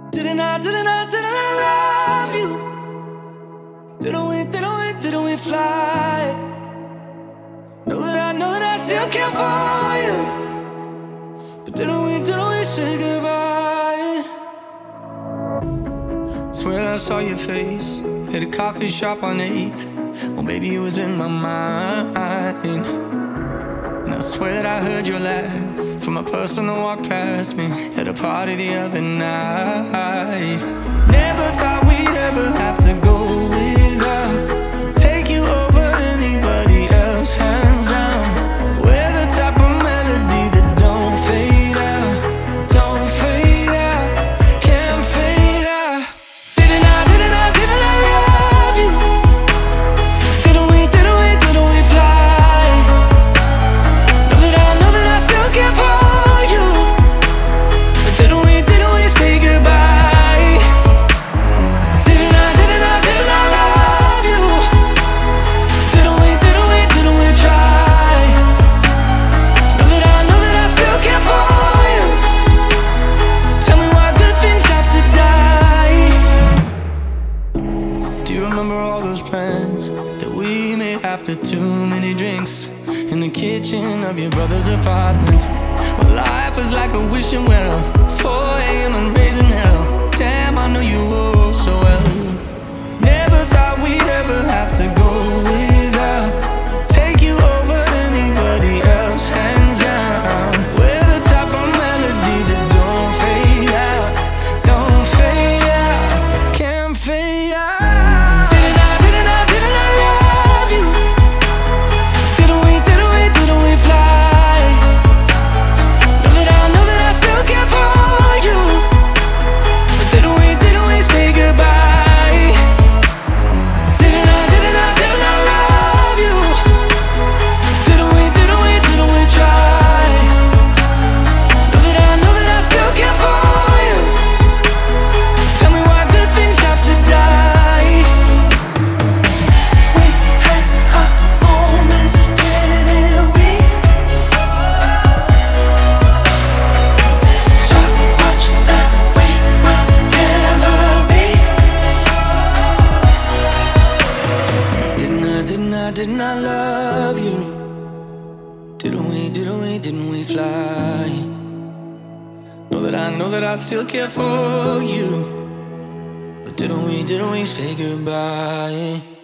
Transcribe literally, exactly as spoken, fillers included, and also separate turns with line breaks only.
Didn't I, didn't I, didn't I love you? Didn't we, didn't we, didn't we fly? Know that I, know that I still care for you. But didn't we, didn't we say goodbye? Swear I saw your face at a coffee shop on eighth. Well, baby, it was in my mind. And I swear that I heard your laugh from a person that walked past me at a party the other night. Never thought we'd ever have to go without, take you over anybody else, hands down. We're the type of melody that don't fade out, don't fade out, can't fade out. Didn't I, didn't I, didn't I love you? Didn't we, didn't we, didn't we fly? Know that I, know that I still care for you. But didn't we, didn't we say goodbye? Didn't I, didn't I, didn't I love you? Didn't we, didn't we, didn't we try? Know that I, know that I still care for you. Tell me why good things have to die. Do you remember all those plans that we made after too many drinks in the kitchen of your brother's apartment? Well, life was like a wishing well, four a m and raising hell. Damn, I know you all so well. Never thought we'd ever have to go without, take you over anybody else, hands down. We're the type of melody that don't fade out, don't fade out, can't fade out. Didn't I, didn't I, didn't I love you? Didn't we, didn't we, didn't we fly? Know that I, know that I still care for you. But didn't we, didn't we say goodbye? Didn't I, didn't I, didn't I love you? Didn't we, didn't we, didn't we try? Know that I, know that I still care for you. Tell me why good things have to die. We had our moments, didn't we? So much that we will never be. Didn't I, didn't I, didn't I love you? Didn't we, didn't we, didn't we fly? Know that I, know that I still care for you. But didn't we, didn't we say goodbye?